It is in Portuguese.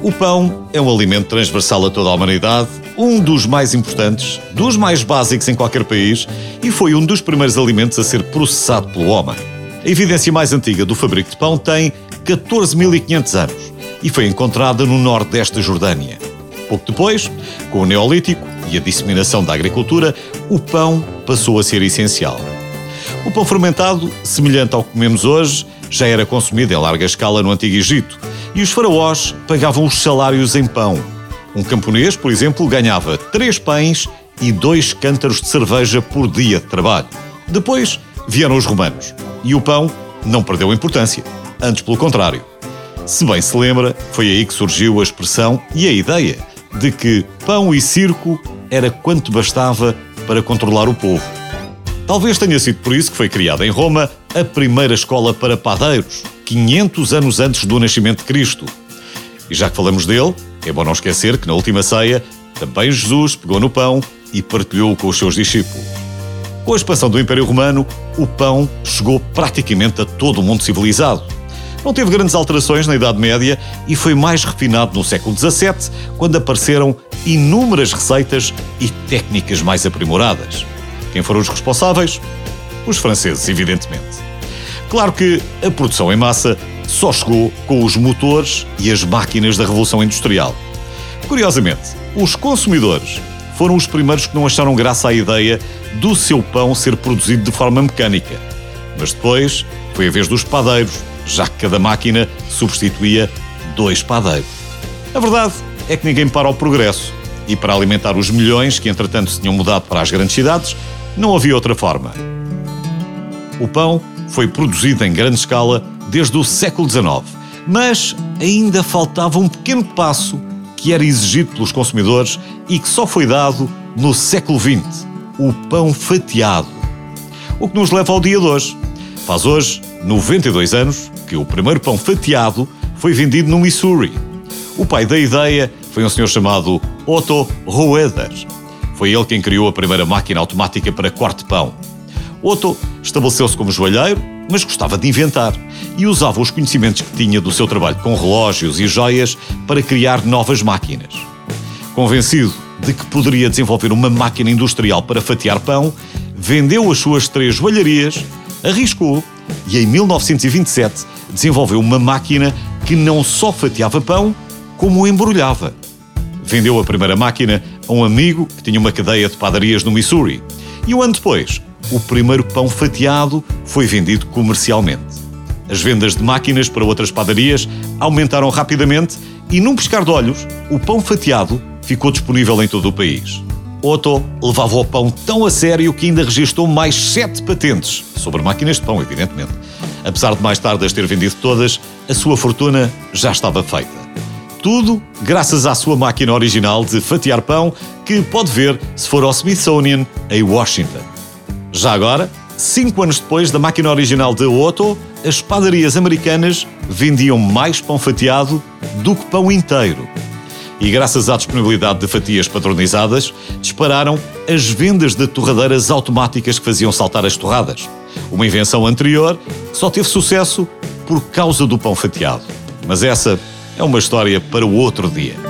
O pão é um alimento transversal a toda a humanidade, um dos mais importantes, dos mais básicos em qualquer país e foi um dos primeiros alimentos a ser processado pelo homem. A evidência mais antiga do fabrico de pão tem 14.500 anos e foi encontrada no nordeste da Jordânia. Pouco depois, com o Neolítico e a disseminação da agricultura, o pão passou a ser essencial. O pão fermentado, semelhante ao que comemos hoje, já era consumido em larga escala no Antigo Egito e os faraós pagavam os salários em pão. Um camponês, por exemplo, ganhava 3 pães e 2 cântaros de cerveja por dia de trabalho. Depois vieram os romanos e o pão não perdeu importância, antes pelo contrário. Se bem se lembra, foi aí que surgiu a expressão e a ideia de que pão e circo era quanto bastava para controlar o povo. Talvez tenha sido por isso que foi criada em Roma a primeira escola para padeiros, 500 anos antes do nascimento de Cristo. E já que falamos dele, é bom não esquecer que na última ceia também Jesus pegou no pão e partilhou com os seus discípulos. Com a expansão do Império Romano, o pão chegou praticamente a todo o mundo civilizado. Não teve grandes alterações na Idade Média e foi mais refinado no século XVII, quando apareceram inúmeras receitas e técnicas mais aprimoradas. Quem foram os responsáveis? Os franceses, evidentemente. Claro que a produção em massa só chegou com os motores e as máquinas da Revolução Industrial. Curiosamente, os consumidores foram os primeiros que não acharam graça à ideia do seu pão ser produzido de forma mecânica. Mas depois foi a vez dos padeiros, já que cada máquina substituía 2 padeiros. A verdade é que ninguém para o progresso e para alimentar os milhões que entretanto se tinham mudado para as grandes cidades, não havia outra forma. O pão foi produzido em grande escala desde o século XIX, mas ainda faltava um pequeno passo que era exigido pelos consumidores e que só foi dado no século XX, o pão fatiado. O que nos leva ao dia de hoje. Faz hoje 92 anos que o primeiro pão fatiado foi vendido no Missouri. O pai da ideia foi um senhor chamado Otto Roeder. Foi ele quem criou a primeira máquina automática para corte de pão. Otto estabeleceu-se como joalheiro, mas gostava de inventar e usava os conhecimentos que tinha do seu trabalho com relógios e joias para criar novas máquinas. Convencido de que poderia desenvolver uma máquina industrial para fatiar pão, vendeu as suas 3 joalharias, arriscou e em 1927 desenvolveu uma máquina que não só fatiava pão, como o embrulhava. Vendeu a primeira máquina a um amigo que tinha uma cadeia de padarias no Missouri e um ano depois, o primeiro pão fatiado foi vendido comercialmente. As vendas de máquinas para outras padarias aumentaram rapidamente e, num piscar de olhos, o pão fatiado ficou disponível em todo o país. Otto levava o pão tão a sério que ainda registrou mais 7 patentes sobre máquinas de pão, evidentemente. Apesar de mais tarde as ter vendido todas, a sua fortuna já estava feita. Tudo graças à sua máquina original de fatiar pão, que pode ver se for ao Smithsonian, em Washington. Já agora, 5 anos depois da máquina original de Otto, as padarias americanas vendiam mais pão fatiado do que pão inteiro. E graças à disponibilidade de fatias padronizadas, dispararam as vendas de torradeiras automáticas que faziam saltar as torradas. Uma invenção anterior que só teve sucesso por causa do pão fatiado. Mas essa é uma história para o outro dia.